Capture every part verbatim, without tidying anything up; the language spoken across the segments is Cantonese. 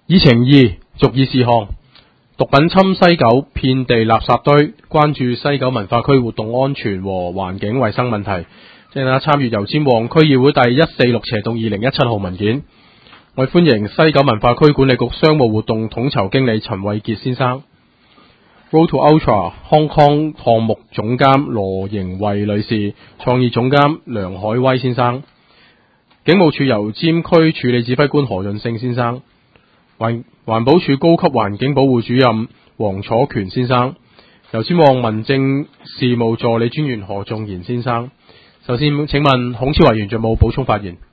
議程二，逐議事項。毒品侵西九，遍地垃圾堆，關注西九文化區活動安全和環境衛生問題。請大家參與油尖旺區議會第一四六斜洞二零一七號文件。我哋歡迎西九文化區管理局商務活動統籌經理陳偉傑先生、Road to Ultra Hong Kong 項目總監羅盈慧女士、創意總監梁海威先生、警務處油尖區處理指揮官何潤勝先生、環環保署高級環境保護主任黃楚權先生、油尖旺民政事務助理專員何仲賢先生。首先，請問孔超委員仲有冇補充發言？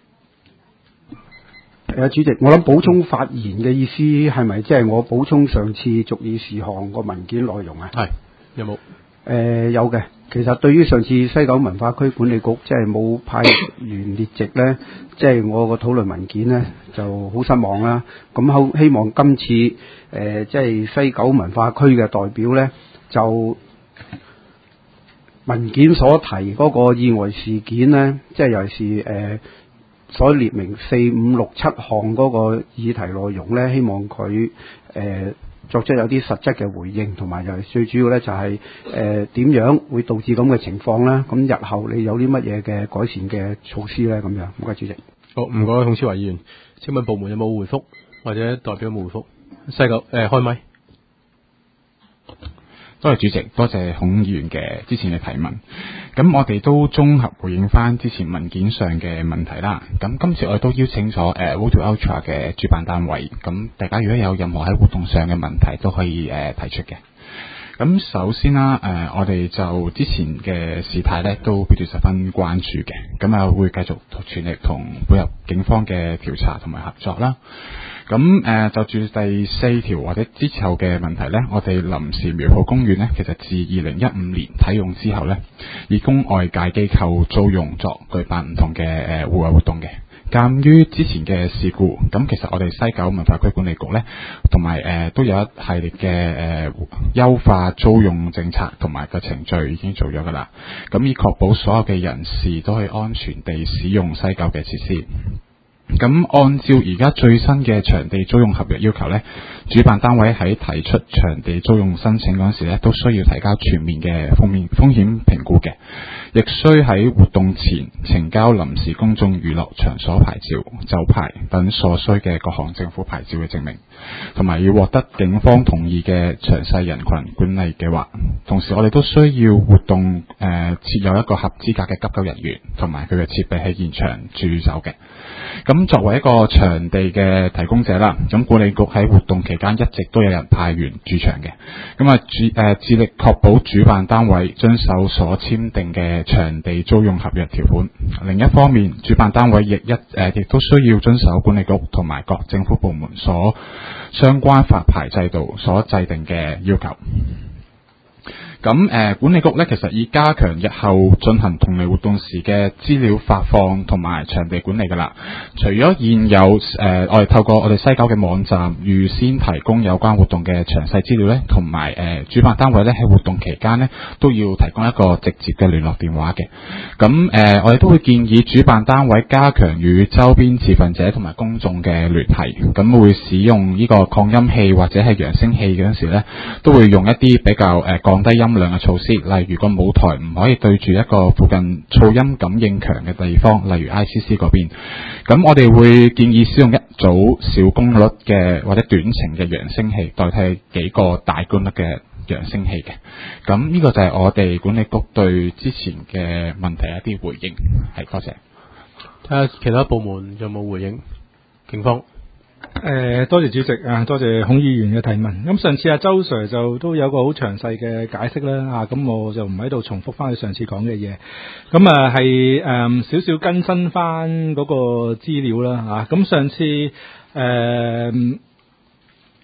誒，主席，我諗補充發言嘅意思係咪即係我補充上次逐議事項個文件內容啊？ 係，有冇？誒、 呃，有嘅。其實對於上次西九文化區管理局即係冇派員列席呢，即係我個討論文件呢就好失望啦。咁好希望今次誒、呃、即係西九文化區嘅代表呢，就文件所提嗰個意外事件呢，即係尤其是誒。呃所列明四五六七項嗰個議題內容呢，希望佢誒、呃、作出有啲實質嘅回應，同埋又係最主要呢，就係誒點樣會導致咁嘅情況呢？咁日後你有啲乜嘢嘅改善嘅措施呢？咁樣，唔該主席。 好，唔該孔超委員。請問部門有冇回覆，或者代表有冇回覆？西九誒、呃、開咪。 多謝主席，多謝孔議員嘅之前嘅提問。咁我哋都綜合回應翻之前文件上嘅問題啦。咁今次我哋都邀請咗誒 Road to Ultra 嘅主辦單位，咁大家如果有任何喺活動上嘅問題，都可以誒、呃、提出嘅。咁首先啦，誒、呃、我哋就之前嘅事態咧都表示十分關注嘅，咁啊會繼續全力同配合警方嘅調查同埋合作啦。咁誒、呃、就住第四條或者之後嘅問題呢，我哋臨時苗圃公園呢，其實自二零一五年啟用之後呢，以供外界機構租用作舉辦唔同嘅誒戶外活動嘅。鑑於之前嘅事故，咁其實我哋西九文化區管理局呢，同埋誒都有一系列嘅誒優化租用政策同埋個程序已經做咗噶啦。咁以確保所有嘅人士都可以安全地使用西九嘅設施。咁按照而家最新嘅場地租用合約要求呢，主辦單位喺提出場地租用申請嗰陣時呢，都需要提交全面嘅風險風險評估嘅，亦需喺活動前呈交臨時公眾娛樂場所牌照、酒牌等所需嘅各項政府牌照嘅證明，同埋要獲得警方同意嘅詳細人群管理計劃。同時我哋都需要活動誒、呃、設有一個合資格嘅急救人員同埋佢嘅設備喺現場駐守嘅。咁作為一個場地嘅提供者啦，咁管理局喺活動期間一直都有人派員駐場嘅，咁啊主誒致力確保主辦單位遵守所簽訂嘅場地租用合約條款。另一方面，主辦單位亦一誒亦都需要遵守管理局同埋各政府部門所相關發牌制度所制定嘅要求。咁誒、呃、管理局咧，其實已加強日後進行同類活動時嘅資料發放同埋場地管理㗎啦。除咗現有誒、呃，我哋透過我哋西九嘅網站預先提供有關活動嘅詳細資料咧，同埋誒主辦單位咧喺活動期間咧都要提供一個直接嘅聯絡電話嘅。咁誒、呃，我哋都會建議主辦單位加強與周邊持份者同埋公眾嘅聯繫，咁會使用呢個擴音器或者係揚聲器嗰陣時咧，都會用一啲比較誒、呃、降低音量嘅措施，例如個舞台唔可以對住一個附近噪音感應強嘅地方，例如 I C C 嗰邊。咁我哋會建議使用一組小功率嘅或者短程嘅揚聲器，代替幾個大功率嘅揚聲器嘅。咁呢個就係我哋管理局對之前嘅問題一啲回應，係多謝。 睇下其他部門有冇回應。警方。 誒、呃，多謝主席啊，多謝孔議員嘅提問。咁上次阿周 Sir 就都有個好詳細嘅解釋啦，啊，咁我就唔喺度重複翻佢上次講嘅嘢。咁啊係誒少少更新翻嗰個資料啦，啊，咁上次誒、呃、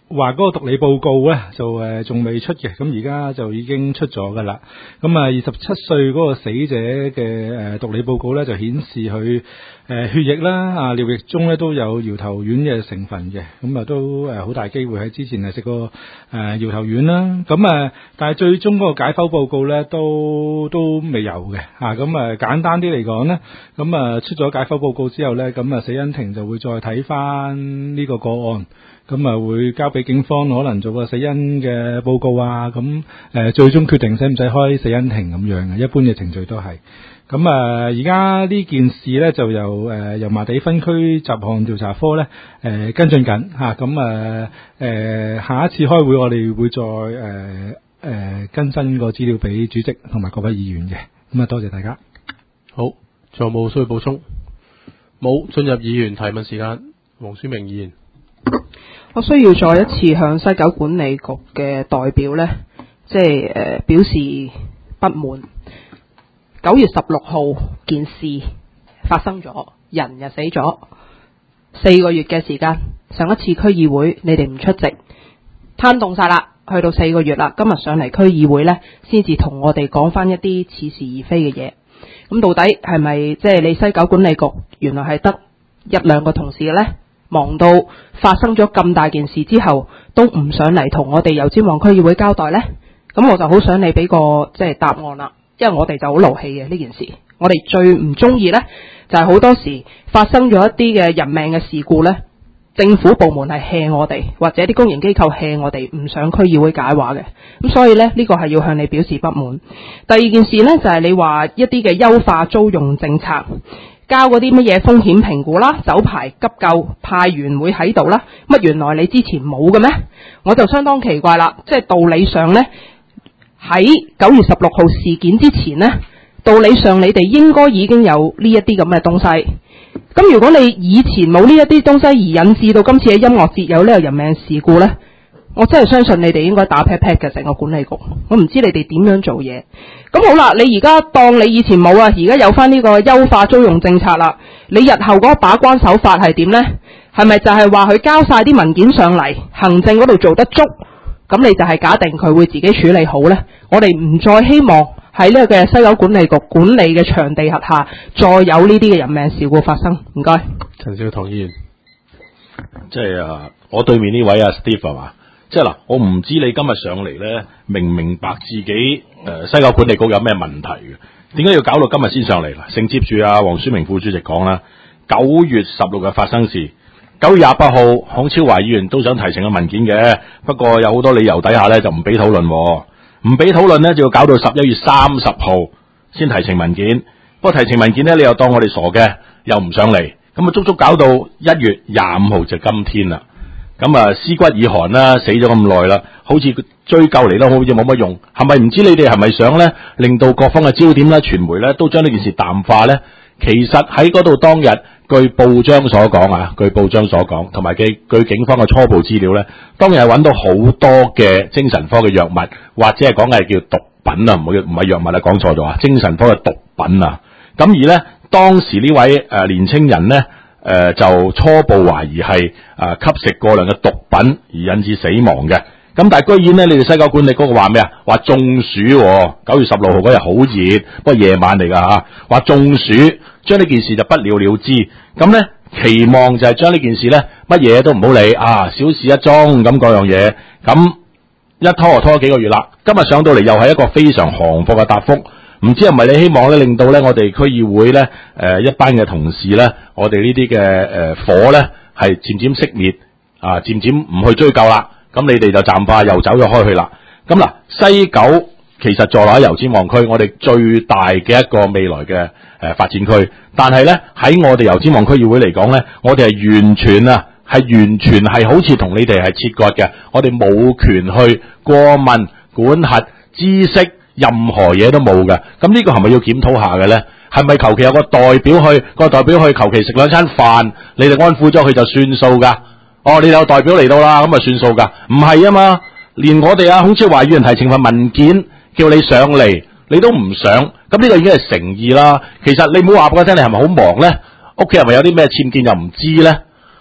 話嗰個毒理報告咧就誒仲未出嘅，咁而家就已經出咗噶啦。咁啊，二十七歲嗰個死者嘅誒毒理報告咧就顯示佢誒血液啦啊尿液中咧都有搖頭丸嘅成分嘅，咁啊都誒好大機會喺之前係食過誒搖頭丸啦。咁啊，但係最終嗰個解剖報告咧都都未有嘅啊。咁啊簡單啲嚟講咧，咁啊出咗解剖報告之後咧，咁啊死因庭就會再睇翻呢個個案。咁啊，會交俾警方可能做個死因嘅報告啊，咁誒最終決定使唔使開死因庭咁樣嘅，一般嘅程序都係。咁啊，而家呢件事咧就由誒油麻地分區雜項調查科咧誒跟進緊嚇，咁啊誒下一次開會我哋會再誒誒更新個資料俾主席同埋各位議員嘅。咁啊，多謝大家。 好，仲有冇需要補充？冇，進入議員提問時間。黃書明議員。 我需要再一次向西九管理局嘅代表呢，即係誒、呃、表示不滿。九月十六號件事發生咗，人又死咗，四個月嘅時間，上一次區議會你哋唔出席，攤凍晒啦，去到四個月啦，今日上嚟區議會呢，先至同我哋講翻一啲似是而非嘅嘢。咁到底係咪即係你西九管理局原來係得一兩個同事嘅呢？忙到發生咗咁大件事之後，都唔上嚟同我哋油尖旺區議會交代呢？咁我就好想你俾個即係答案啦，因為我哋就好勞氣嘅呢件事。我哋最唔中意呢，就係、是、好多時發生咗一啲嘅人命嘅事故呢，政府部門係 hea 我哋，或者啲公營機構 hea 我哋，唔上區議會解話嘅。咁所以呢，呢、呢個係要向你表示不滿。第二件事呢，就係、是、你話一啲嘅優化租用政策。交嗰啲乜嘢風險評估啦，酒牌急救派員會喺度啦，乜原來你之前冇嘅咩？我就相當奇怪啦，即係道理上呢，喺九月十六號事件之前呢，道理上你哋應該已經有呢一啲咁嘅東西。咁如果你以前冇呢一啲東西而引致到今次嘅音樂節有呢個人命事故呢，我真係相信你哋應該打 pat pat 嘅成個管理局。我唔知你哋點樣做嘢。咁好啦，你而家當你以前冇啊，而家有翻呢個優化租用政策啦。你日後嗰個把關手法係點呢？係咪就係話佢交晒啲文件上嚟，行政嗰度做得足，咁你就係假定佢會自己處理好呢？我哋唔再希望喺呢個嘅西九管理局管理嘅場地轄下再有呢啲嘅人命事故發生。唔該。 陳少棠議員。 即係啊，我對面呢位啊 Steve 係嘛？即係嗱，我唔知你今日上嚟咧，明唔明白自己誒、呃、西九管理局有咩問題嘅？點解要搞到今日先上嚟啦？承接住啊，黃書明副主席講啦，九月十六日發生事，九月廿八號，孔超華議員都想提呈個文件嘅，不過有好多理由底下咧就唔俾討論，唔俾討論咧就要搞到十一月三十號先提呈文件。不過提呈文件咧，你又當我哋傻嘅，又唔上嚟，咁啊足足搞到一月廿五號就今天啦。咁啊，屍骨已寒啦，死咗咁耐啦，好似追究嚟都好似冇乜用，係咪唔知你哋係咪想咧，令到各方嘅焦點咧，傳媒咧都將呢件事淡化咧？其實喺嗰度當日，據報章所講啊，據報章所講，同埋據據警方嘅初步資料咧，當日係揾到好多嘅精神科嘅藥物，或者係講嘅係叫毒品啊，唔好唔係藥物啊，講錯咗啊，精神科嘅毒品啊。咁而咧，當時呢位誒、呃、年青人咧。誒、呃，就初步懷疑係啊吸食過量嘅毒品而引致死亡嘅。咁但係居然咧，你哋西九管理局話咩啊？話中暑、哦。九月十六號嗰日好熱，不過夜晚嚟噶吓。話中暑，將呢件事就不了了之。咁咧，期望就係將呢件事咧，乜嘢都唔好理啊，小事一宗咁嗰樣嘢。咁一拖就拖咗幾個月啦。今日上到嚟又係一個非常行貨嘅答覆。唔知係咪你希望咧，令到咧我哋區議會咧，誒、呃、一班嘅同事咧，我哋呢啲嘅誒火咧係漸漸熄滅，啊漸漸唔去追究啦。咁你哋就暫化又走咗開去啦。咁嗱，西九其實坐落喺油尖旺區，我哋最大嘅一個未來嘅誒、呃、發展區。但係咧喺我哋油尖旺區議會嚟講咧，我哋係完全啊，係完全係好似同你哋係切割嘅。我哋冇權去過問、管轄、知識。任何嘢都冇嘅，咁呢個係咪要檢討下嘅咧？係咪求其有個代表去，個代表去求其食兩餐飯，你哋安撫咗佢就算數噶？哦，你哋有代表嚟到啦，咁啊算數噶？唔係啊嘛，連我哋啊孔超華議員提呈份文件叫你上嚟，你都唔上，咁呢個已經係誠意啦。其實你唔好話俾我聽，你係咪好忙咧？屋企係咪有啲咩僭建又唔知咧？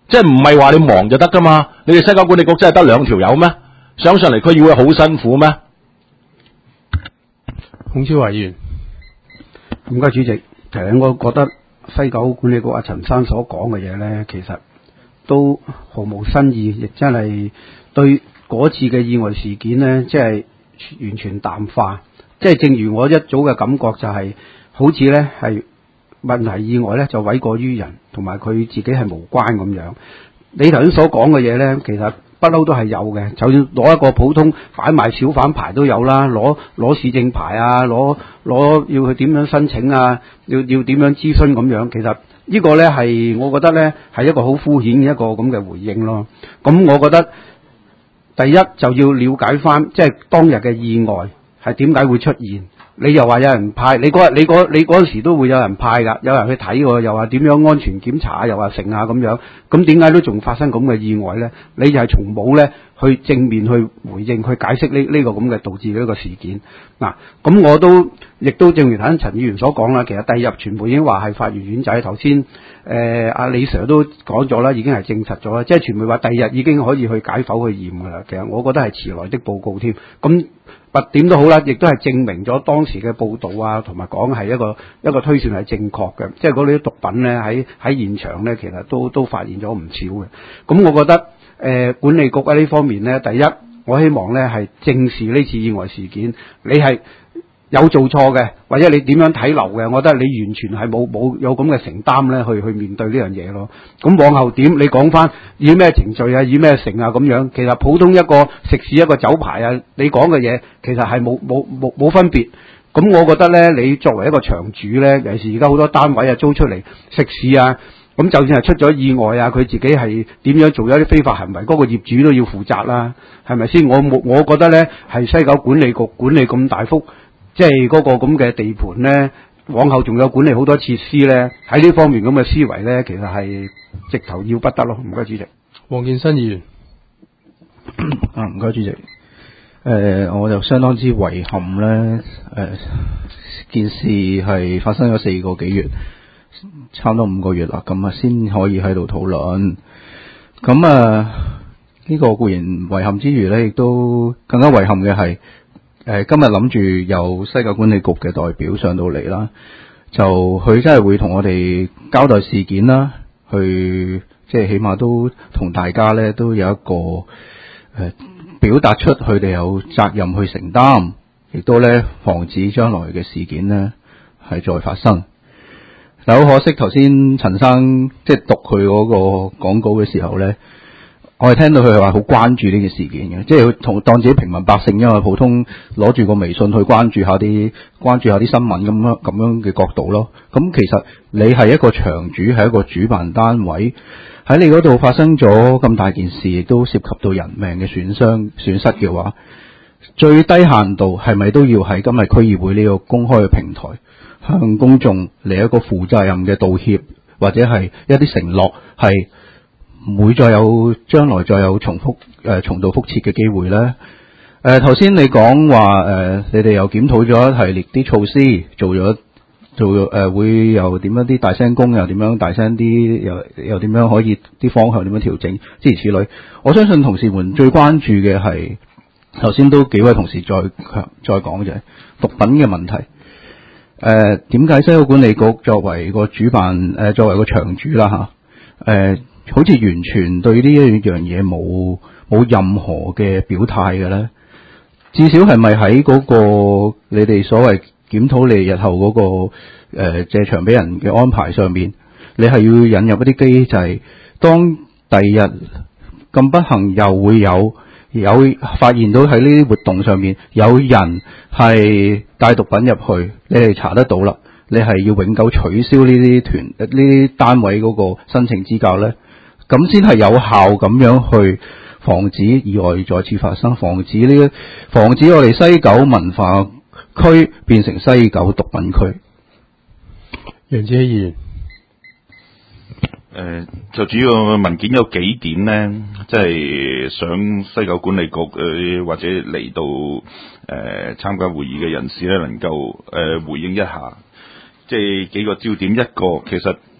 即係唔係話你忙就得噶嘛？你哋西九管理局真係得兩條友咩？上上嚟區議會好辛苦咩？ 孔超華議員， 唔該主席，其實我覺得西九管理局阿陳生所講嘅嘢咧，其實都毫無新意，亦真係對嗰次嘅意外事件咧，即係完全淡化。即係正如我一早嘅感覺就係、是，好似咧係問題意外咧就諉過於人，同埋佢自己係無關咁樣。你頭先所講嘅嘢咧，其實不嬲都係有嘅，就算攞一個普通販賣小販牌都有啦，攞攞市政牌啊，攞攞要去點樣申請啊，要要點樣諮詢咁樣。其實呢個咧係我覺得咧係一個好敷衍嘅一個咁嘅回應咯。咁我覺得第一就要了解翻，即係當日嘅意外係點解會出現。你又話有人派，你嗰日你嗰你嗰陣時都會有人派㗎，有人去睇喎，又話點樣安全檢查，又話成啊咁樣，咁點解都仲發生咁嘅意外咧？你就係從冇咧去正面去回應，去解釋呢呢個咁嘅導致呢個事件嗱。咁我都亦都正如頭先陳議員所講啦，其實第二日傳媒已經話係發完丸仔，頭先誒阿李 Sir 都講咗啦，已經係證實咗啦，即係傳媒話第二日已經可以去解剖去驗㗎啦。其實我覺得係遲來的報告添，咁。不點都好啦，亦都係證明咗當時嘅報導啊，同埋講係一個一個推算係正確嘅，即係嗰啲毒品咧喺喺現場咧，其實都都發現咗唔少嘅。咁我覺得誒、呃、管理局喺呢方面咧，第一我希望咧係正視呢次意外事件，你係有做錯嘅，或者你點樣睇漏嘅，我覺得你完全係冇冇有咁嘅承擔咧，去去面對呢樣嘢咯。咁往後點？你講翻以咩程序啊，以咩成啊咁樣，其實普通一個食肆一個酒牌啊，你講嘅嘢其實係冇冇冇冇分別。咁我覺得咧，你作為一個場主咧，尤其是而家好多單位啊租出嚟食肆啊，咁就算係出咗意外啊，佢自己係點樣做咗啲非法行為，嗰、那個業主都要負責啦，係咪先？我冇我覺得咧，係西九管理局管理咁大幅。即係嗰個咁嘅地盤咧，往後仲有管理好多設施咧，喺呢方面咁嘅思維咧，其實係直頭要不得咯。唔該主席。 黃建新議員， 啊唔該主席。誒、呃，我就相當之遺憾咧。誒、呃，件事係發生咗四個幾月，差唔多五個月啦，咁啊先可以喺度討論。咁啊，呢、這個固然遺憾之餘咧，亦都更加遺憾嘅係。誒，今日諗住有西九管理局嘅代表上到嚟啦，就佢真係會同我哋交代事件啦，去即係起碼都同大家咧都有一個誒、呃、表達出佢哋有責任去承擔，亦都咧防止將來嘅事件呢係再發生。但好可惜，頭先陳生即係讀佢嗰個講稿嘅時候咧。我係聽到佢係話好關注呢件事件嘅，即係佢同當自己平民百姓，因為普通攞住個微信去關注下啲關注下啲新聞咁樣咁樣嘅角度咯。咁其實你係一個場主，係一個主辦單位，喺你嗰度發生咗咁大件事，亦都涉及到人命嘅損傷損失嘅話，最低限度係咪都要喺今日區議會呢個公開嘅平台，向公眾嚟一個負責任嘅道歉，或者係一啲承諾係。唔會再有將來再有重複誒、呃、重蹈覆轍嘅機會咧。誒頭先你講話誒，你哋又檢討咗一系列啲措施，做咗做誒、呃、會又點樣啲大聲公，又點樣大聲啲，又又點樣可以啲方向點樣調整，諸如此類。我相信同事們最關注嘅係頭先都幾位同事再再講就係毒品嘅問題。誒點解西九管理局作為個主辦誒、呃、作為個場主啦嚇誒？呃好似完全對呢一樣嘢冇冇任何嘅表態嘅咧，至少係咪喺嗰個你哋所謂檢討你日後嗰、嗰個、呃、借場俾人嘅安排上面，你係要引入一啲機制，當第二日咁不幸又會有有發現到喺呢啲活動上面有人係帶毒品入去，你哋查得到啦，你係要永久取消呢啲團呢啲單位嗰個申請資格咧？咁先係有效咁樣去防止意外再次發生，防止呢個防止我哋西九文化區變成西九毒品區。 楊志希議員， 誒，就主要文件有幾點咧，即係想西九管理局誒或者嚟到誒參加會議嘅人士咧，能夠誒回應一下，即係幾個焦點。一個其實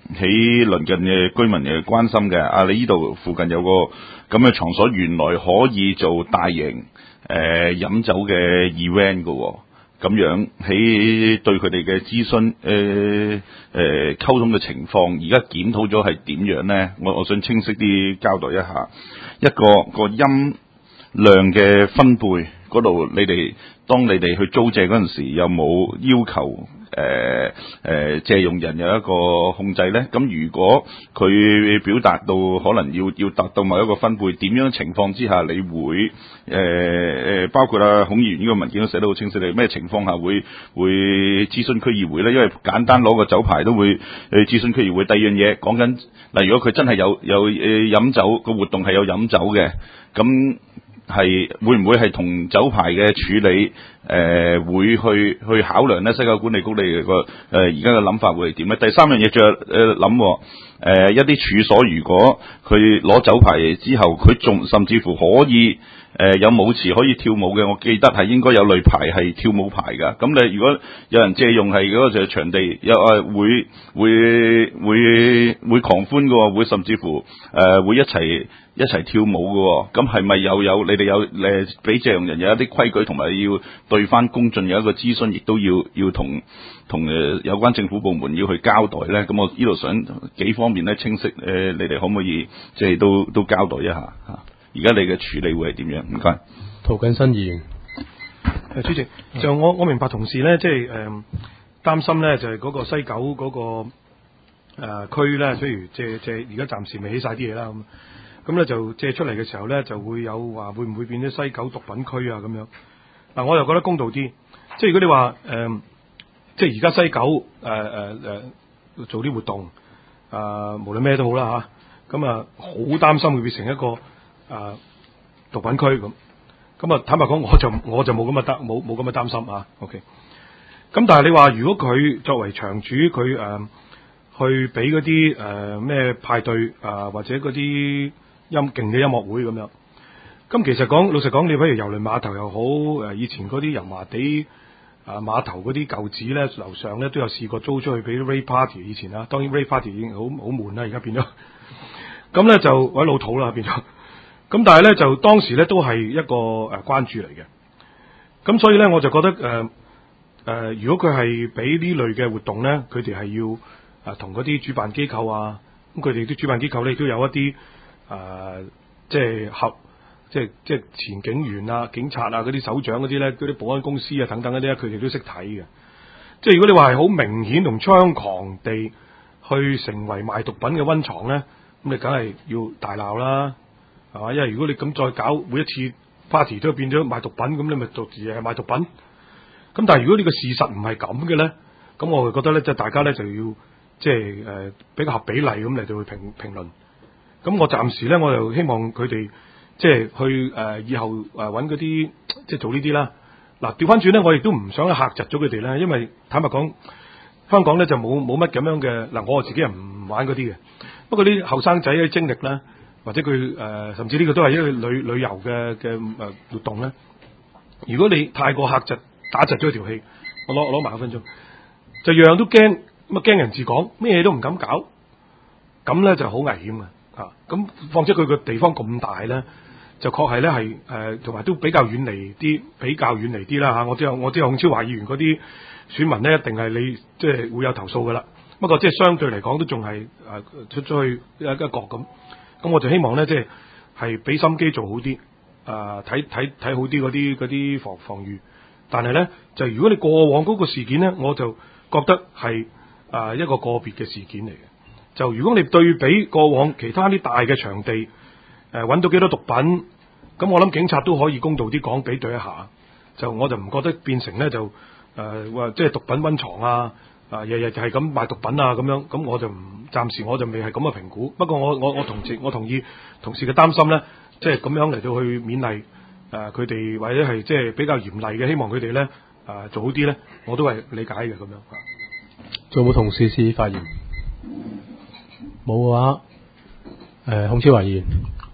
喺鄰近嘅居民嘅關心嘅，啊你呢度附近有個咁嘅場所，原來可以做大型誒飲酒嘅 event 嘅喎。咁樣喺對佢哋嘅諮詢誒誒溝通嘅情況，而家檢討咗係點樣咧？我我想清晰啲交代一下，一個個音量嘅分貝嗰度，你哋當你哋去租借嗰陣時，有冇要求誒誒、呃呃、借用人有一個控制咧？咁如果佢表達到可能要要達到某一個分貝，點樣情況之下你會誒誒、呃、包括啊孔議員呢個文件都寫得好清晰，你咩情況下會會諮詢區議會咧？因為簡單攞個酒牌都會誒諮詢區議會。第二樣嘢講緊，嗱如果佢真係有有誒飲酒個活動係有飲酒嘅，咁係會唔會係同酒牌嘅處理誒、呃、會去去考量咧？西九管理局你個誒而家嘅諗法會係點咧？第三樣嘢再誒諗誒一啲處所，如果佢攞酒牌之後，佢仲甚至乎可以誒、呃、有舞池可以跳舞嘅，我記得係應該有類牌係跳舞牌㗎。咁你如果有人借用係嗰個就係場地，有誒會會會會狂歡㗎，會甚至乎誒、呃、會一齊一齊跳舞嘅，咁係咪又有你哋有誒俾借用人有一啲規矩，同埋要對翻公眾有一個諮詢，亦都要要同同誒有關政府部門要去交代咧？咁我呢度想幾方面咧清晰誒、呃，你哋可唔可以即係都都交代一下嚇？而家你嘅處理會係點樣？唔該。 涂謹申議員。 誒主席，就我我明白同事咧，即係誒擔心咧，就係、是、嗰個西九嗰、那個誒、呃、區咧，譬如借借而家暫時未起晒啲嘢啦咁。咁咧就借出嚟嘅時候咧，就會有話會唔會變咗西九毒品區啊咁樣？嗱，我又覺得公道啲，即係如果你話誒、呃，即係而家西九誒誒誒做啲活動，啊、呃、無論咩都好啦嚇，咁啊好擔心會變成一個啊、呃、毒品區咁。咁啊坦白講，我就我就冇咁嘅擔冇冇咁嘅擔心啊。OK，咁但係你話如果佢作為場主，佢誒、呃、去俾嗰啲誒咩派對啊、呃、或者嗰啲音勁嘅音樂會咁樣，咁其實講老實講，你譬如郵輪碼頭又好，誒以前嗰啲油麻地啊碼頭嗰啲舊址咧，樓上咧都有試過租出去俾 rave party 以前啦，當然 rave party 已經好好悶啦，而家變咗，咁咧就或者老土啦變咗，咁但係咧就當時咧都係一個誒關注嚟嘅，咁所以咧我就覺得誒誒、呃呃、如果佢係俾呢類嘅活動咧，佢哋係要誒同嗰啲主辦機構啊，咁佢哋啲主辦機構咧亦都有一啲。誒、呃，即係合，即係即係前警員啊、警察啊嗰啲首長嗰啲咧，嗰啲保安公司啊等等嗰啲咧，佢哋都識睇嘅。即係如果你話係好明顯同猖狂地去成為賣毒品嘅溫床咧，咁你梗係要大鬧啦，係嘛？因為如果你咁再搞每一次 party 都變咗賣毒品，咁你咪獨自係賣毒品。咁但係如果呢個事實唔係咁嘅咧，咁我就覺得咧，即係大家咧就要即係誒、呃、比較合比例咁嚟到去評評論。咁我暫時咧，我就希望佢哋即係去誒、呃、以後誒揾嗰啲即係做呢啲啦。嗱調翻轉咧，我亦都唔想嚇窒咗佢哋咧，因為坦白講，香港咧就冇冇乜咁樣嘅嗱，我自己人唔玩嗰啲嘅。不過啲後生仔嘅精力咧，或者佢誒、呃、甚至呢個都係一個旅旅遊嘅嘅誒活動咧。如果你太過嚇窒打窒咗條氣，我攞攞埋一分鐘，就樣樣都驚，咁啊驚人自講，咩嘢都唔敢搞，咁咧就好危險嘅。啊，咁況且佢個地方咁大咧，就確係咧係誒，同、呃、埋都比較遠離啲，比較遠離啲啦嚇。我知有我知有孔超華議員嗰啲選民咧，一定係你即係會有投訴噶啦。不過即係相對嚟講，都仲係誒出咗去一一角咁。咁我就希望咧，即係係俾心機做好啲，啊睇睇睇好啲嗰啲嗰啲防防禦。但係咧，就如果你過往嗰個事件咧，我就覺得係啊、呃、一個個別嘅事件嚟嘅。就如果你對比過往其他啲大嘅場地，誒、呃、揾到幾多毒品，咁我諗警察都可以公道啲講比對一下。就我就唔覺得變成咧就誒話、呃、即係毒品溫床啊，啊日日係咁賣毒品啊咁樣，咁我就唔暫時我就未係咁嘅評估。不過我我我同時我同意同事嘅擔心咧，即係咁樣嚟到去勉勵誒佢哋或者係即係比較嚴厲嘅，希望佢哋咧誒做好啲咧，我都係理解嘅咁樣。 仲有冇同事示意發言？冇嘅話，誒、呃，孔超華議員。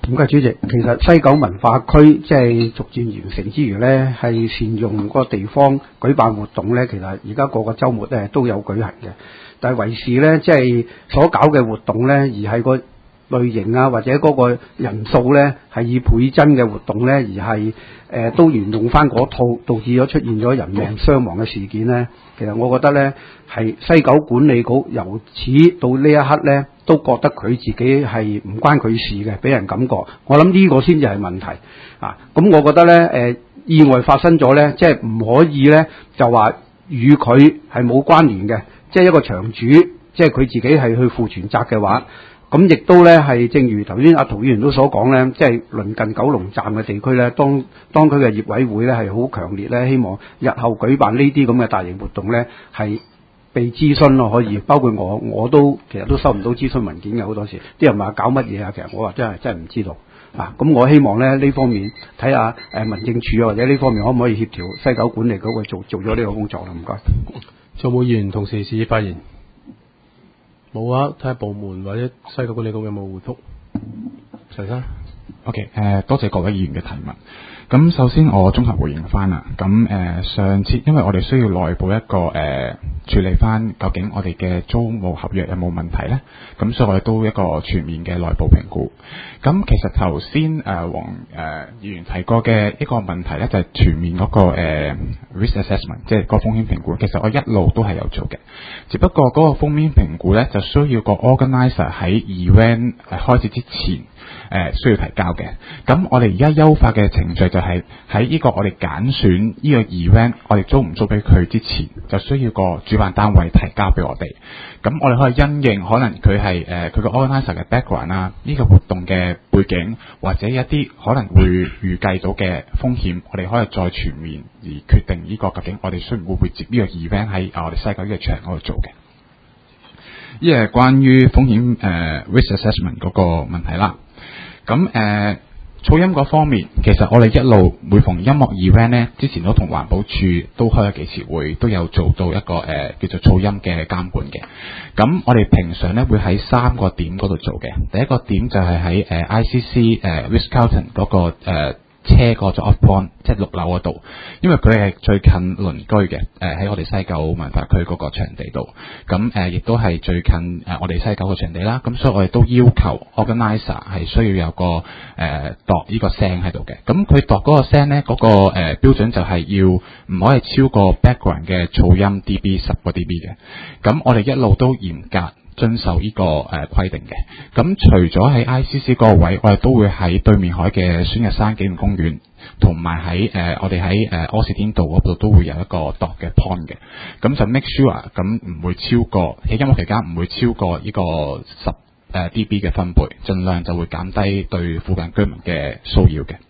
唔該，主席。其實西九文化區即係逐漸完成之餘呢，係善用個地方舉辦活動呢。其實而家個個週末呢都有舉行嘅，但係為是呢，即係所搞嘅活動呢，而係個類型啊或者嗰個人數呢，係以倍增嘅活動呢，而係誒、呃、都沿用翻嗰套，導致咗出現咗人命傷亡嘅事件呢。其實我覺得呢，係西九管理局由此到呢一刻呢，都覺得佢自己係唔關佢事嘅，俾人感覺。我諗呢個先至係問題啊！咁我覺得呢，誒、呃、意外發生咗呢，即係唔可以呢，就話與佢係冇關聯嘅，即係一個場主，即係佢自己係去負全責嘅話。咁亦都咧係，正如頭先阿陶議員都所講咧，即係鄰近九龍站嘅地區咧，當當區嘅業委會咧係好強烈咧，希望日後舉辦呢啲咁嘅大型活動咧係被諮詢咯，可以包括我我都其實都收唔到諮詢文件嘅好多時，啲人話搞乜嘢啊，其實我話真係真係唔知道啊。咁我希望咧呢方面睇下誒民政處啊或者呢方面可唔可以協調西九管理局去做做咗呢個工作啦？唔該。 仲有冇議員同事示意發言？冇啊，睇下部門或者西九管理局有冇回覆。陳生 ，OK， 誒、呃，多謝各位議員嘅提問。咁首先我綜合回應翻啦。咁誒、呃、上次因為我哋需要內部一個誒、呃、處理翻究竟我哋嘅租務合約有冇問題咧，咁所以我哋都一個全面嘅內部評估。咁其實頭先誒黃誒議員提過嘅一個問題咧，就係、是、全面嗰、那個誒、呃、risk assessment， 即係個風險評估。其實我一路都係有做嘅，只不過嗰個風險評估咧就需要個 organizer 喺 event 開始之前誒、呃、需要提交嘅。咁我哋而家優化嘅程序就係喺呢個我哋揀選呢個 event， 我哋租唔租俾佢之前，就需要個主辦單位提交俾我哋。咁我哋可以因應可能佢係誒佢個 organizer 嘅 background 啊，呢個活動嘅背景或者一啲可能會預計到嘅風險，我哋可以再全面而決定呢個究竟我哋需唔會會接呢個 event 喺我哋西九呢個場嗰度做嘅。呢係關於風險誒、呃、risk assessment 嗰個問題啦。咁誒。呃噪音嗰方面，其實我哋一路每逢音樂 event 咧，之前都同環保署都開咗幾次會，都有做到一個誒、呃、叫做噪音嘅監管嘅。咁我哋平常咧會喺三個點嗰度做嘅。第一個點就係喺誒 I C C 誒、呃、Ritz-Carlton 嗰個誒、呃、車個 drop-off point， 即係六樓嗰度，因為佢係最近鄰居嘅，誒、呃、喺我哋西九文化區嗰個場地度。咁誒亦都係最近誒、呃、我哋西九個場地啦。咁所以我哋都要求 organizer 係需要有個誒、呃、度呢個聲喺度嘅。咁佢度嗰個聲咧，嗰、那個誒、呃、標準就係要唔可以超過 background 嘅噪音 dB 十個 dB 嘅。咁我哋一路都嚴格遵守呢、這個誒規、呃、定嘅。咁除咗喺 I C C 嗰個位，我哋都會喺對面海嘅孫日山紀念公園，同埋喺誒我哋喺誒柯士甸道嗰度都會有一個度嘅 point 嘅。咁就 make sure 咁唔會超過喺音樂期間唔會超過呢個十誒 dB 嘅分貝，盡量就會減低對附近居民嘅騷擾嘅。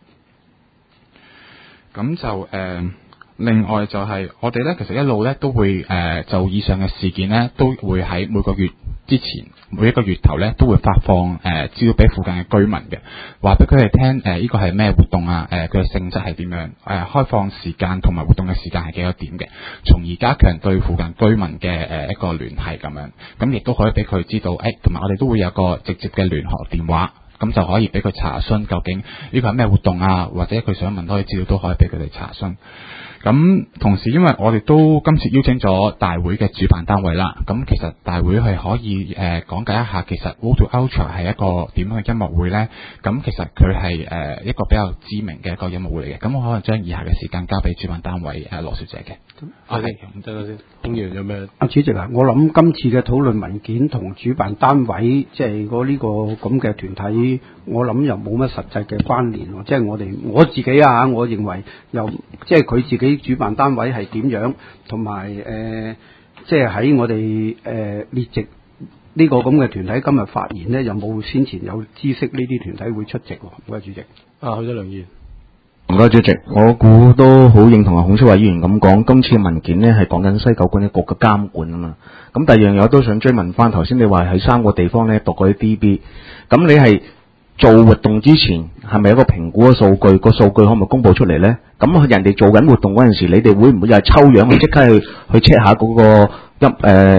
咁就誒。呃另外就係我哋咧，其實一路咧都會誒、呃、就以上嘅事件咧，都會喺每個月之前每一個月頭咧都會發放誒資料俾附近嘅居民嘅，話俾佢哋聽誒呢個係咩活動啊，誒佢嘅性質係點樣，誒、呃、開放時間同埋活動嘅時間係幾多點嘅，從而加強對附近居民嘅誒、呃、一個聯繫咁樣，咁亦都可以俾佢知道，誒同埋我哋都會有個直接嘅聯絡電話。咁就可以俾佢查詢究竟呢個係咩活動啊，或者佢想問多啲資料都可以俾佢哋查詢。咁同時，因為我哋都今次邀請咗大會嘅主辦單位啦，咁其實大會係可以誒、呃、講解一下，其實 Road to Ultra 係一個點樣嘅音樂會呢？咁其實佢係誒一個比較知名嘅一個音樂會嚟嘅。咁我可能將以下嘅時間交俾主辦單位誒羅小姐嘅。 係，唔得啦先。公議員有咩？ 阿主席啊，我諗今次嘅討論文件同主辦單位即係嗰呢個咁嘅團體，我諗又冇乜實際嘅關聯喎。即係我哋我自己啊，我認為又即係佢自己主辦單位係點樣，同埋誒即係喺我哋誒、呃、列席呢個咁嘅團體今日發言呢，有冇先前有知識呢啲團體會出席？唔該，主席。 啊，許德良議員。 唔該，主席，我估都好認同阿孔超華議員咁講，今次嘅文件呢係講緊西九管理局嘅監管啊嘛。咁第二樣嘢我都想追問翻，頭先你話喺三個地方呢讀嗰啲 D B， 咁你係做活動之前係咪有一個評估嘅數據？個數據可唔可以公佈出嚟呢？咁人哋做緊活動嗰陣時，你哋會唔會又係抽樣去即刻去去 check 下嗰個音誒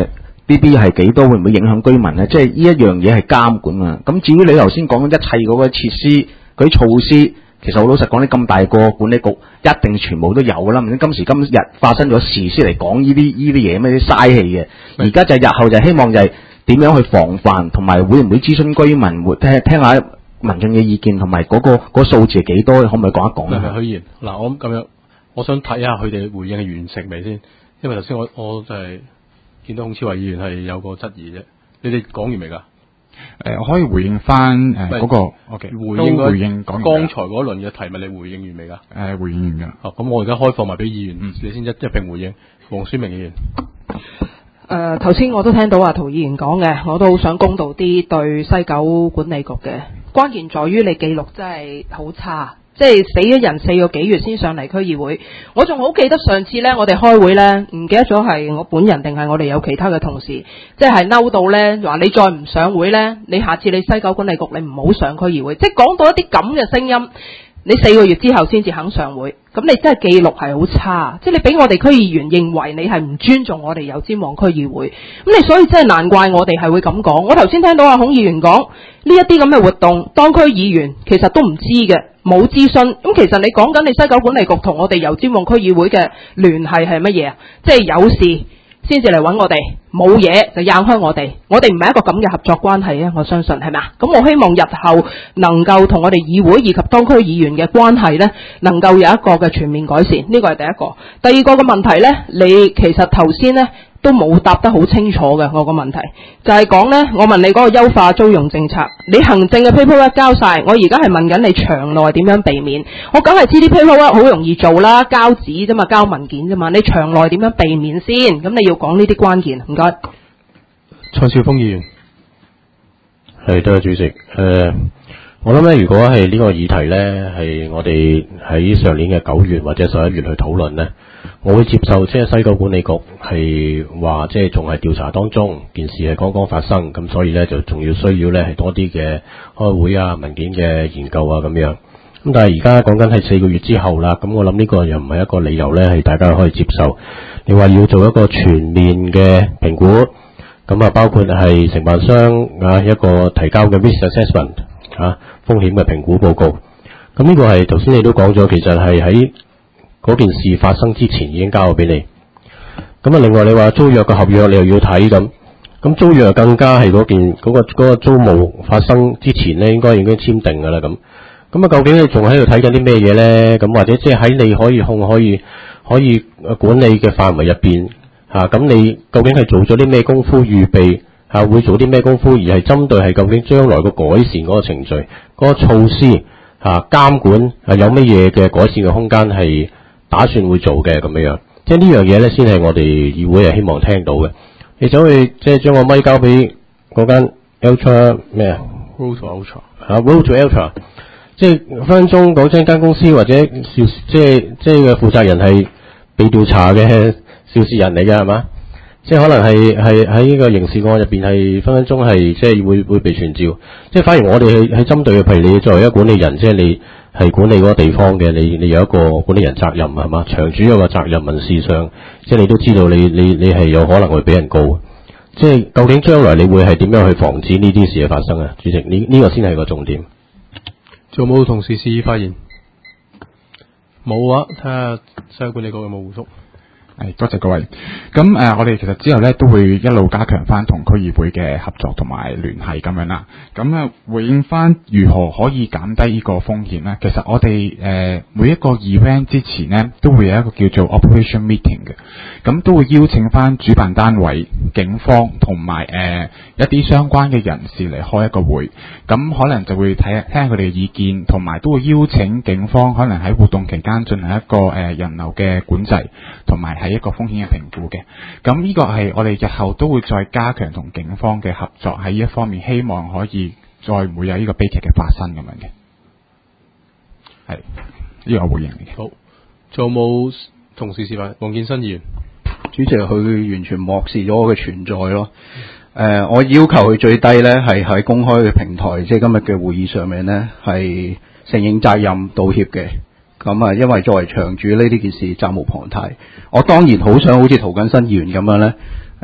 B B 係幾多，會唔會影響居民咧？即係呢一樣嘢係監管啊。咁至於你頭先講一切嗰個設施嗰啲措施，其實好老實講，你咁大個管理局一定全部都有啦。唔知今時今日發生咗事先嚟講呢啲呢啲嘢咩啲嘥氣嘅。而家就係日後就係希望就係點樣去防範，同埋會唔會諮詢居民，會聽聽下民眾嘅意見，同埋嗰個嗰、嗰個數字係幾多？可唔可以講一講啊？ 許議員，嗱，我咁樣，我想睇下佢哋回應係完成未先，因為頭先我我就係見到孔超偉議員係有個質疑啫。你哋講完未㗎？ 誒，我可以回應翻誒嗰個 OK 回應回應講完剛才嗰輪嘅提問，你回應完未㗎？ 誒，回應完㗎。 哦，咁我而家開放埋俾議員，嗯、你先一一並回應。黃宣明議員。 誒頭先我都聽到阿陶議員講嘅，我都好想公道啲對西九管理局嘅。關鍵在於你記錄真係好差，即係死咗人四個幾月先上嚟區議會。我仲好記得上次呢，我哋開會呢，唔記得咗係我本人定係我哋有其他嘅同事，即係嬲到呢，話你再唔上會呢，你下次你西九管理局你唔好上區議會，即係講到一啲咁嘅聲音。你四個月之後先至肯上會，咁你真係記錄係好差，即係你俾我哋區議員認為你係唔尊重我哋油尖旺區議會，咁你所以真係難怪我哋係會咁講。我頭先聽到阿孔議員講呢一啲咁嘅活動，當區議員其實都唔知嘅，冇諮詢。咁其實你講緊你西九管理局同我哋油尖旺區議會嘅聯繫係乜嘢啊？即係有事先至嚟揾我哋，冇嘢就硬開我哋，我哋唔係一個咁嘅合作關係啊！我相信係咪啊？咁我希望日後能夠同我哋議會以及當區議員嘅關係呢，能夠有一個嘅全面改善，呢個係第一個。第二個嘅問題呢，你其實頭先呢都冇答得好清楚嘅。我個問題就係講呢，我問你嗰個優化租用政策，你行政嘅 paperwork 交晒，我而家係問緊你場內點樣避免？我梗係知啲 paperwork 好容易做啦，交紙啫嘛，交文件啫嘛，你場內點樣避免先？咁你要講呢啲關鍵，唔該。 蔡少峰議員。 係，多謝主席。誒、呃，我諗咧，如果係呢個議題咧，係我哋喺上年嘅九月或者十一月去討論咧，我會接受，即係西九管理局係話，即係仲係調查當中，件事係剛剛發生，咁所以咧就仲要需要咧係多啲嘅開會啊、文件嘅研究啊咁樣。咁但係而家講緊係四個月之後啦，咁我諗呢個又唔係一個理由咧，係大家可以接受。你話要做一個全面嘅評估，咁啊包括係承辦商啊一個提交嘅 risk assessment 啊風險嘅評估報告。咁呢個係頭先你都講咗，其實係喺嗰件事發生之前已經交咗俾你。咁啊，另外你話租約嘅合約你又要睇咁，咁租約更加係嗰件嗰個嗰個租務發生之前咧，應該已經簽訂㗎啦咁。咁啊，究竟你仲喺度睇緊啲咩嘢咧？咁或者即係喺你可以控可以可以管理嘅範圍入邊嚇，咁你究竟係做咗啲咩功夫預備嚇？會做啲咩功夫，而係針對係究竟將來個改善嗰個程序、嗰個措施嚇監管係有乜嘢嘅改善嘅空間係打算會做嘅咁樣樣，即係呢樣嘢咧，先係我哋議會係希望聽到嘅。你走去即係將個咪交俾嗰間 Ultra 咩啊 ？Road to Ultra 嚇 ，Road to Ultra， 即係分分鐘講真間公司或者肇即係即係嘅負責人係被調查嘅肇事人嚟嘅係嘛？即係可能係係喺呢個刑事案入邊係分分鐘係即係會會被傳召。即係反而我哋係係針對嘅，譬如你作為一個管理人，即係你。係管理嗰個地方嘅，你你有一個管理人責任係嘛？場主有個責任，民事上即係你都知道你，你你你係有可能會俾人告。即係究竟將來你會係點樣去防止呢啲事嘅發生啊？主席，呢呢、這個先係個重點。 仲有冇同事示意發言？冇啊，睇下西九管理局有冇回覆。 係，多謝各位。咁誒、呃，我哋其實之後咧都會一路加強翻同區議會嘅合作同埋聯繫咁樣啦。咁啊，回應翻如何可以減低呢個風險咧？其實我哋誒、呃、每一個 event 之前咧都會有一個叫做 operation meeting 嘅，咁都會邀請翻主辦單位、警方同埋誒一啲相關嘅人士嚟開一個會。咁可能就會睇聽下佢哋嘅意見，同埋都會邀請警方可能喺活動期間進行一個誒、呃、人流嘅管制，同埋係一個風險嘅評估嘅。咁呢個係我哋日後都會再加強同警方嘅合作，喺呢一方面希望可以再唔會有呢個悲劇嘅發生咁樣嘅。係呢個回應嚟嘅。 好，仲有冇同事示範？黃建新議員， 主席佢完全漠視咗我嘅存在咯。誒、呃，我要求佢最低咧係喺公開嘅平台，即係今日嘅會議上面咧係承認責任、道歉嘅。咁啊，因為作為場主呢，呢件事責無旁貸。我當然好想好似涂謹申議員咁樣咧，誒、呃，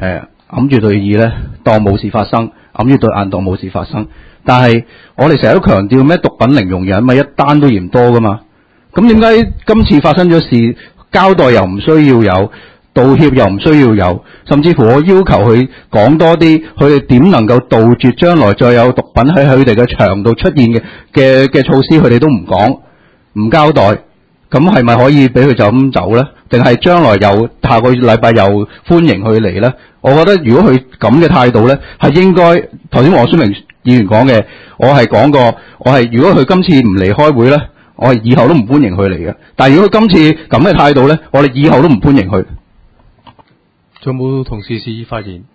揞住對耳咧當冇事發生，揞住對眼當冇事發生。但係我哋成日都強調咩毒品零容忍，咪一單都嫌多噶嘛。咁點解今次發生咗事，交代又唔需要有，道歉又唔需要有，甚至乎我要求佢講多啲，佢哋點能夠杜絕將來再有毒品喺佢哋嘅場度出現嘅嘅嘅措施，佢哋都唔講，唔交代，咁係咪可以俾佢就咁走呢？定係將來又下個禮拜又歡迎佢嚟呢？我覺得如果佢咁嘅態度呢，係應該頭先黃宣明議員講嘅，我係講過，我係如果佢今次唔嚟開會呢，我係以後都唔歡迎佢嚟嘅。但係如果佢今次咁嘅態度呢，我哋以後都唔歡迎佢。 仲有冇同事示意發言？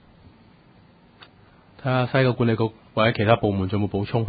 睇下西九管理局或者其他部門仲有冇補充？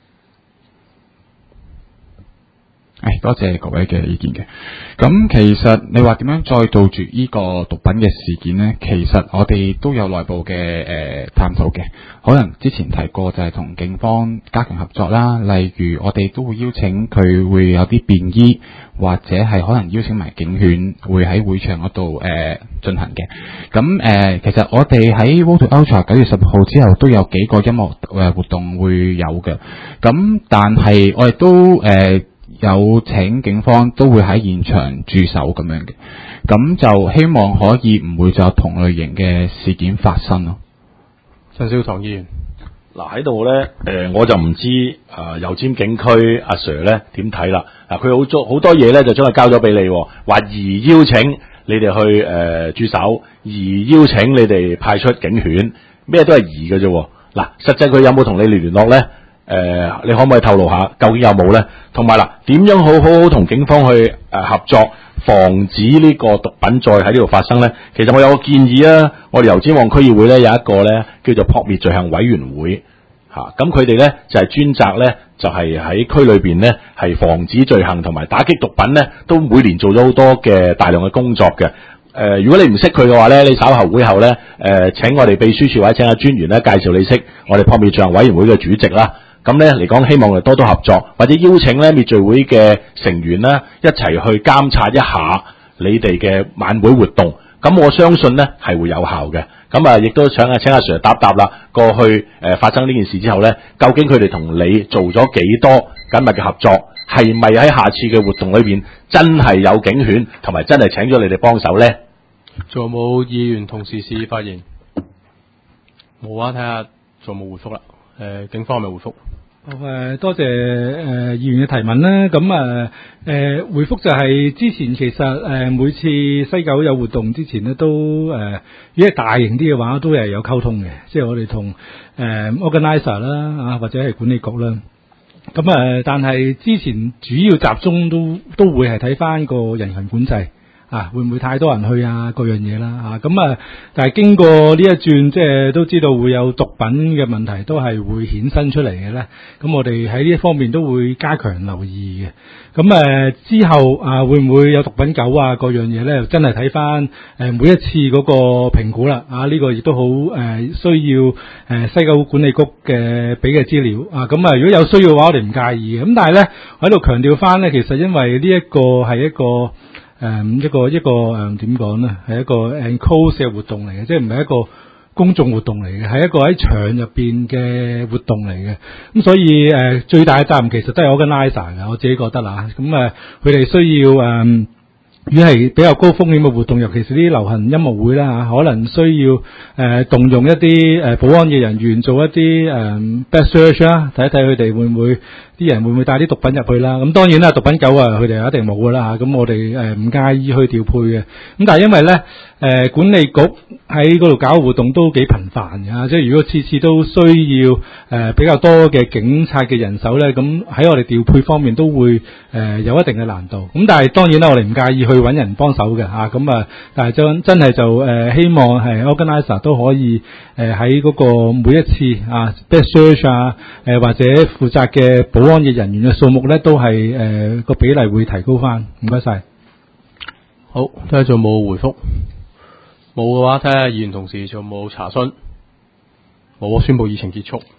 誒，多謝各位嘅意見嘅。咁其實你話點樣再杜絕呢個毒品嘅事件呢？其實我哋都有內部嘅誒、呃、探討嘅。可能之前提過就係同警方加強合作啦。例如我哋都會邀請佢會有啲便衣，或者係可能邀請埋警犬會喺會場嗰度誒進行嘅。咁誒、呃，其實我哋喺 Road to Ultra 九月十六號之後都有幾個音樂誒活動會有嘅。咁但係我哋都誒。呃有請警方都會喺現場駐守咁樣嘅，咁就希望可以唔會再有同類型嘅事件發生咯。 陳少棠議員， 嗱喺度咧，誒我就唔知啊油尖警區阿 Sir 咧點睇啦。嗱佢好多好多嘢咧就將佢交咗俾你，話而邀請你哋去誒、呃、駐守，而邀請你哋派出警犬，咩都係而嘅啫。嗱，實際佢有冇同你聯絡咧？誒、呃，你可唔可以透露下究竟有冇咧？同埋啦，點樣好好好同警方去誒、呃、合作，防止呢個毒品再喺呢度發生咧？其實我有個建議啊，我哋油尖旺區議會咧有一個咧叫做撲滅罪行委員會嚇，咁佢哋咧就係、是、專責咧就係、是、喺區裏邊咧係防止罪行同埋打擊毒品咧，都每年做咗好多嘅大量嘅工作嘅。誒、呃，如果你唔識佢嘅話咧，你稍後會後咧誒、呃、請我哋秘書處或者請阿專員咧介紹你識我哋撲滅罪行委員會嘅主席啦。咁咧嚟講，希望我哋多多合作，或者邀請咧滅罪會嘅成員咧一齊去監察一下你哋嘅晚會活動。咁我相信咧係會有效嘅。咁啊，亦都想啊請阿 Sir 答答啦。過去誒、呃、發生呢件事之後咧，究竟佢哋同你做咗幾多緊密嘅合作？係咪喺下次嘅活動裏邊真係有警犬，同埋真係請咗你哋幫手咧？ 仲有冇議員同事示意發言？冇啊，睇下仲有冇回覆啦。誒、呃，警方係咪回覆？ 好誒，多謝誒、呃、議員嘅提問啦。咁啊誒回覆就係之前其實誒、呃、每次西九有活動之前咧都誒、呃，如果係大型啲嘅話，都係有溝通嘅，即係我哋同誒 organizer 啦啊，或者係管理局啦。咁誒、呃，但係之前主要集中都都會係睇翻個人群管制。啊，會唔會太多人去啊？各樣嘢啦，啊，咁啊，但係經過呢一轉，即係都知道會有毒品嘅問題，都係會衍生出嚟嘅咧。咁我哋喺呢一方面都會加強留意嘅。咁誒、呃、之後啊，會唔會有毒品狗啊？各樣嘢咧，真係睇翻誒每一次嗰個評估啦。啊，呢、這個亦都好誒需要誒、呃、西九管理局嘅俾嘅資料啊。咁啊，如果有需要嘅話，我哋唔介意嘅。咁但係咧，喺度強調翻咧，其實因為呢一個係一個。誒、嗯，一個一個誒，點講咧？係一個 enclosed 嘅活動嚟嘅，即係唔係一個公眾活動嚟嘅，係一個喺場入邊嘅活動嚟嘅。咁所以誒、呃，最大嘅責任其實都係 organizer 嘅，我自己覺得啦。咁誒，佢、呃、哋需要誒。呃如果係比較高風險嘅活動，尤其是啲流行音樂會啦嚇，可能需要誒、呃、動用一啲誒、呃、保安嘅人員做一啲誒 back search 啦，睇一睇佢哋會唔會啲人會唔會帶啲毒品入去啦。咁當然啦，毒品狗啊，佢哋一定冇噶啦嚇。咁我哋誒唔介意去調配嘅。咁但係因為咧誒、呃、管理局喺嗰度搞活動都幾頻繁嘅，即係如果次次都需要誒、呃、比較多嘅警察嘅人手咧，咁喺我哋調配方面都會誒、呃、有一定嘅難度。咁但係當然啦，我哋唔介意去。去揾人幫手嘅嚇，咁啊，但係真真係就誒、呃、希望係 organizer 都可以誒喺嗰個每一次啊 best search 啊誒、呃、或者負責嘅保安嘅人員嘅數目咧，都係誒個比例會提高翻。唔該晒。 好，睇下仲有冇回覆。冇嘅話，睇下議員同事仲有冇查詢。冇，我宣佈議程結束。